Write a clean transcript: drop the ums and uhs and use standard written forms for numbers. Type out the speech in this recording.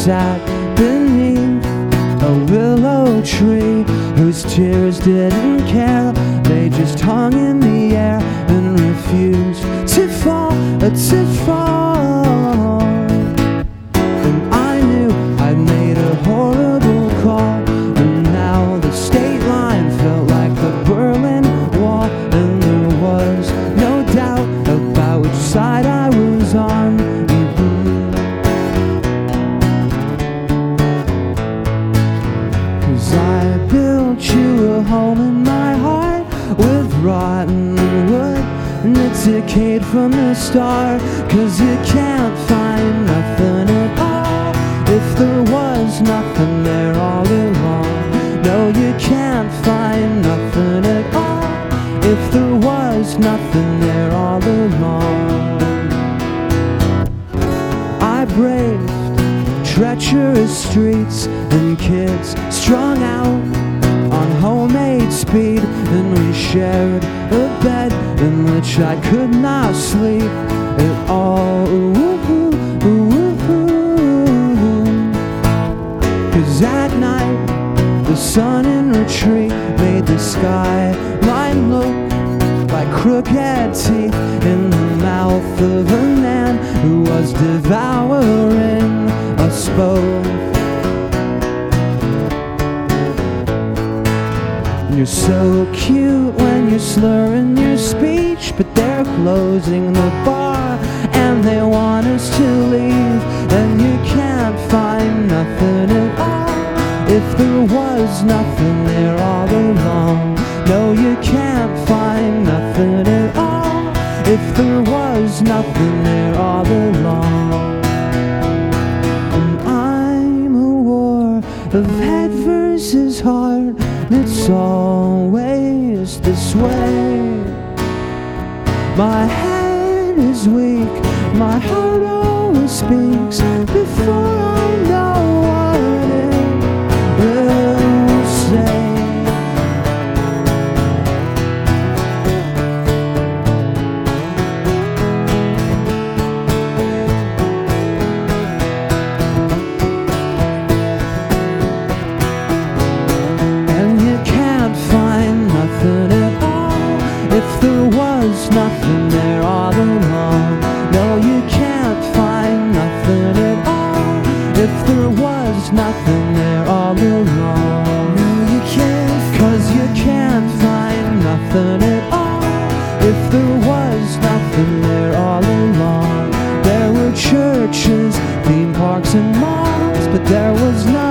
sat beneath a willow tree whose tears didn't care. They just hung in the air and refused to fall, to fall. And I knew I'd made a horrible call, and now the state line felt like the Berlin Wall, and there was no doubt about which side I was on. Cause I built you a home in my heart with rotten wood, and it decayed from the start. Cause you can't find nothing at all if there was nothing there all along. No, you can't find nothing at all if there was nothing there all along. I braved treacherous streets and kids strung out on homemade speed, and we shared a bed in which I could not sleep at all. Cause at night the sun in retreat made the skyline look like crooked teeth in the mouth of a man who was devouring us both. You're so cute when you're slurring your speech, but they're closing the bar and they want us to leave. And you can't find nothing at all if there was nothing there all along. No, you can't find nothing at all if there was nothing there all along. And I'm a war of head versus heart, it's always this way. My head is weak, my heart always speaks before I know what it will say. If there was nothing there all along. No, you can't find nothing at all if there was nothing there all along. No, you can't, cause you can't find nothing at all if there was nothing there all along. There were churches, theme parks and malls, but there was nothing